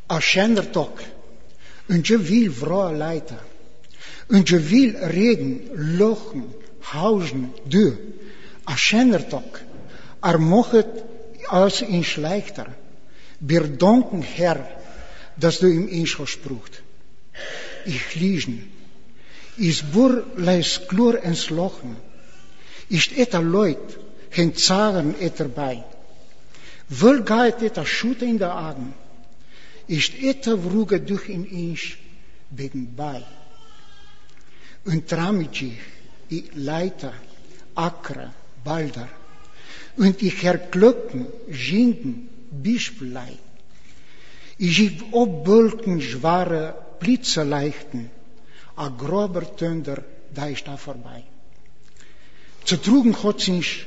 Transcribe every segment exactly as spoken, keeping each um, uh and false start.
a schendertok, en je wil vrouw leiden, en je wil reden, lochen, hausen, du, a schendertok, er mocht het als een schlechter, bir donken Herr, dass du ihm eens gesprocht. Ich liegen, is bur leis klur en slochen, ist eta Leut, hen zagen et erbij. Wel gaat eta schute in de Augen, ist eta vruge durch in eens begen bij. Und tramidjich, i leiter, akra, balder, und ich herglücken, jinken, bispelei. Ich ich obbulken, schware, Blitze leichten, a grober Tönder, da ist da vorbei. Zu trugen hat sich,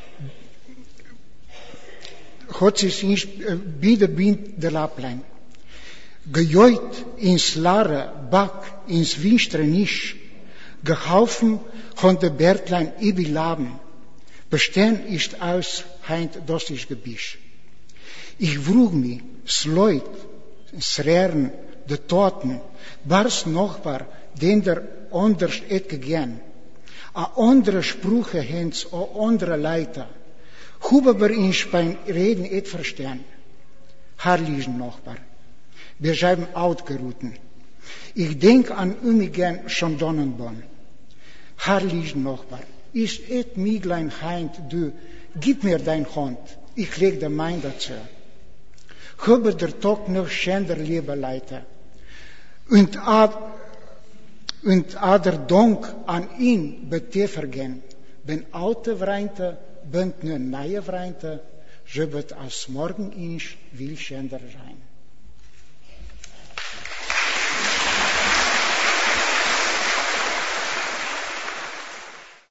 hat sich nicht wieder bind der Laplein. Gejoit ins Lare, Back, ins Winstre Nisch, gehaufen von der Bertlein ibi Laben, bestehen ist aus heint dostisch Gebisch. Ich vrug mi, Sleut, Srern, de Toten, wars Nachbar, den der anders et gegeen. A andere Sprüche hens, a andere Leiter. Hube wir ihn beim Reden et verstehen. Herrlichen Nachbar. Wir schreiben outgeruten. Ich denk an Ümigen schon Donnenborn. Herrlichen Nachbar. Ist et Mieglein heint, du, gib mir dein Hand. Ich leg der mein dazu. Hube der Tag noch schänder liebe Leiter. Und ad, und ader Dank an ihn betevergen, wenn alte Vreinte, bent nur neue Vreinte, so wird als morgen inch will schänder sein.